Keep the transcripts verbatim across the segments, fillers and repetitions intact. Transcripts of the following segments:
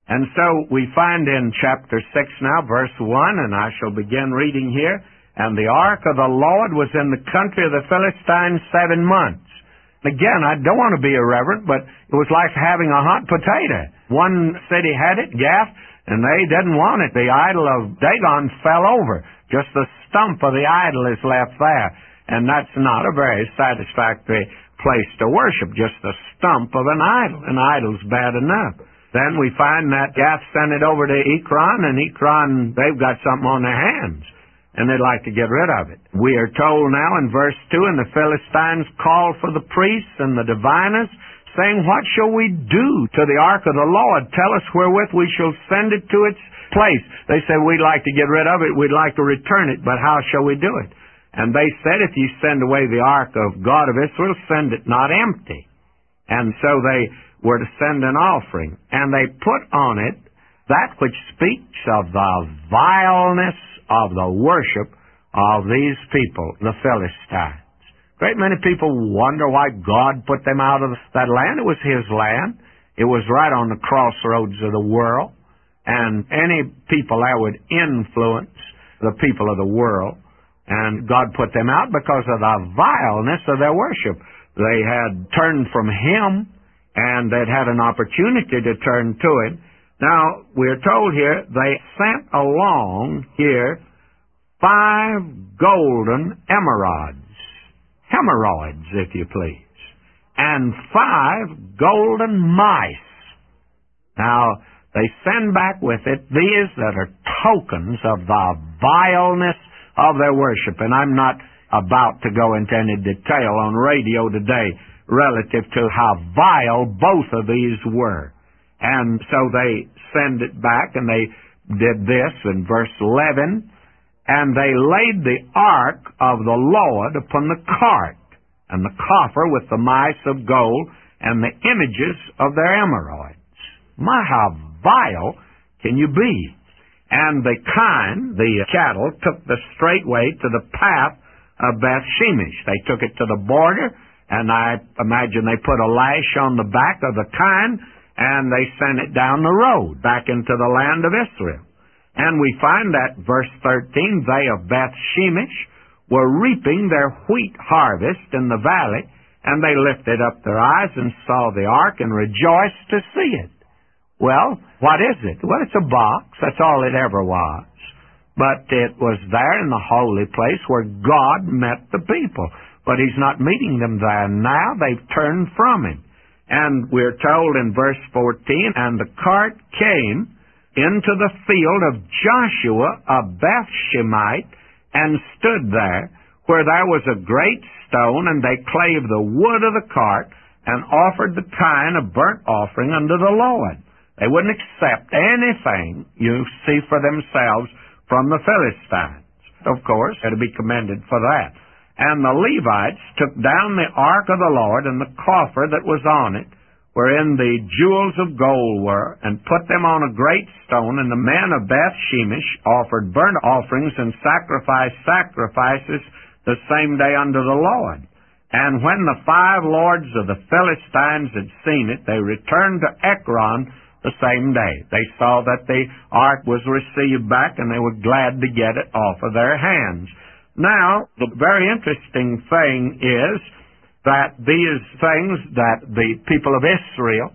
And so we find in chapter six now, verse one, and I shall begin reading here, and the ark of the Lord was in the country of the Philistines seven months. Again, I don't want to be irreverent, but it was like having a hot potato. One city had it, Gath, and they didn't want it. The idol of Dagon fell over. Just the stump of the idol is left there. And that's not a very satisfactory place to worship, just the stump of an idol. An idol's bad enough. Then we find that Gath sent it over to Ekron, and Ekron, they've got something on their hands, and they'd like to get rid of it. We are told now in verse two, and the Philistines called for the priests and the diviners, saying, What shall we do to the ark of the Lord? Tell us wherewith we shall send it to its place. They said, We'd like to get rid of it, we'd like to return it, but how shall we do it? And they said, If you send away the ark of God of Israel, send it not empty. And so they were to send an offering, and they put on it that which speaks of the vileness of the worship of these people, the Philistines. Great many people wonder why God put them out of that land. It was His land. It was right on the crossroads of the world, and any people there would influence the people of the world, and God put them out because of the vileness of their worship. They had turned from Him, and they'd had an opportunity to turn to Him. Now, we're told here, they sent along here five golden emerods, hemorrhoids, if you please, and five golden mice. Now, they send back with it these that are tokens of the vileness of their worship. And I'm not about to go into any detail on radio today relative to how vile both of these were. And so they send it back, and they did this in verse eleven, and they laid the ark of the Lord upon the cart, and the coffer with the mice of gold, and the images of their emeroids. My, how vile can you be? And the kine, the cattle, took the straight way to the path of Beth Shemesh. They took it to the border, and I imagine they put a lash on the back of the kine, and they sent it down the road back into the land of Israel. And we find that, verse thirteen, they of Beth Shemesh were reaping their wheat harvest in the valley, and they lifted up their eyes and saw the ark and rejoiced to see it. Well, what is it? Well, it's a box. That's all it ever was. But it was there in the holy place where God met the people. But He's not meeting them there now. They've turned from Him. And we're told in verse fourteen, And the cart came into the field of Joshua of Bethshemite, and stood there, where there was a great stone, and they clave the wood of the cart, and offered the kine a burnt offering unto the Lord. They wouldn't accept anything, you see, for themselves from the Philistines. Of course, they're to be commended for that. And the Levites took down the ark of the Lord and the coffer that was on it, wherein the jewels of gold were, and put them on a great stone. And the men of Beth Shemesh offered burnt offerings and sacrificed sacrifices the same day unto the Lord. And when the five lords of the Philistines had seen it, they returned to Ekron the same day. They saw that the ark was received back, and they were glad to get it off of their hands. Now, the very interesting thing is that these things that the people of Israel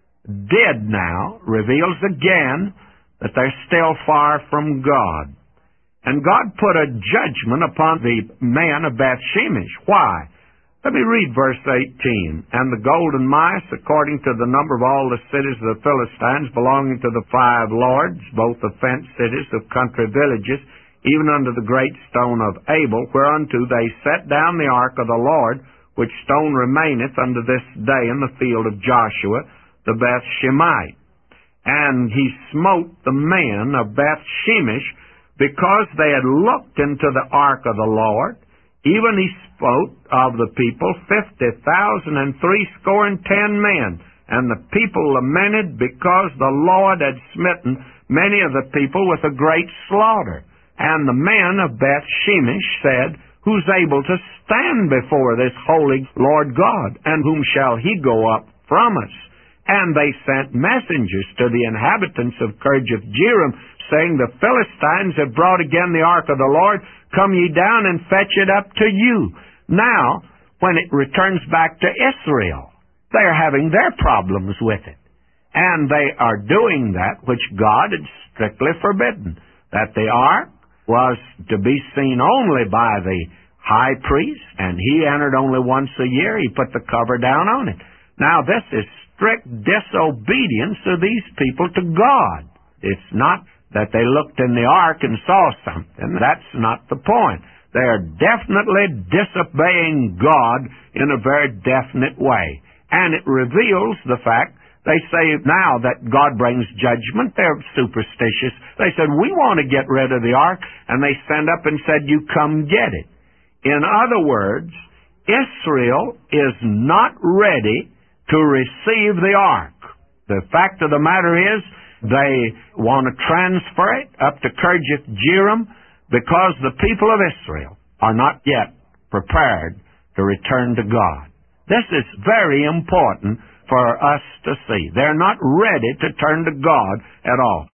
did now reveals again that they're still far from God. And God put a judgment upon the man of Beth Shemesh. Why? Let me read verse eighteen. And the golden mice, according to the number of all the cities of the Philistines, belonging to the five lords, both the fenced cities of country villages, even unto the great stone of Abel, whereunto they set down the ark of the Lord, which stone remaineth unto this day in the field of Joshua, the Bethshemite. And he smote the men of Beth Shemesh, because they had looked into the ark of the Lord. Even he smote of the people fifty thousand and threescore and ten men. And the people lamented, because the Lord had smitten many of the people with a great slaughter. And the men of Beth Shemesh said, Who's able to stand before this holy Lord God? And whom shall he go up from us? And they sent messengers to the inhabitants of Kirjath-jearim, saying, The Philistines have brought again the ark of the Lord. Come ye down and fetch it up to you. Now, when it returns back to Israel, they are having their problems with it. And they are doing that which God had strictly forbidden, that the ark was to be seen only by the high priest, and he entered only once a year. He put the cover down on it. Now, this is strict disobedience of these people to God. It's not that they looked in the ark and saw something. That's not the point. They are definitely disobeying God in a very definite way. And it reveals the fact, they say now that God brings judgment. They're superstitious. They said, we want to get rid of the ark. And they sent up and said, you come get it. In other words, Israel is not ready to receive the ark. The fact of the matter is, they want to transfer it up to Kirjath-jearim because the people of Israel are not yet prepared to return to God. This is very important for us to see. They're not ready to turn to God at all.